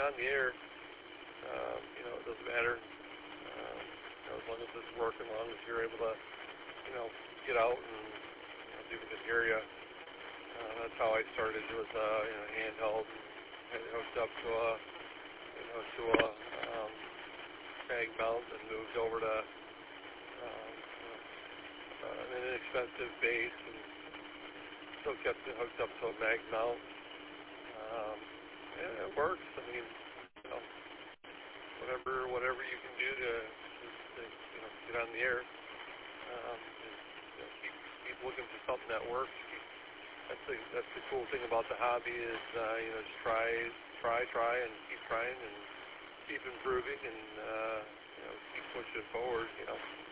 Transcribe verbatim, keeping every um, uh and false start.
on the air, um, you know, it doesn't matter. Um, you know, as long as it's working, as long as you're able to, you know, get out and you know, people can hear you. Uh, that's how I started. It was uh, you know, handheld, and hooked up to a, you know, to a um, mag mount, and moved over to um, you know, uh, an inexpensive base, and still kept it hooked up to a mag mount. Um, and it works. I mean, you know, whatever whatever you can do to, to, to you know, get on the air. Um, and, you know, keep keep looking for something that works. Keep, that's the that's the cool thing about the hobby is uh, you know, just try try try and keep trying and keep improving and uh, you know, keep pushing forward. You know.